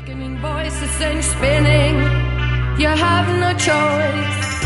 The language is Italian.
Quickening voices and spinning. You have no choice.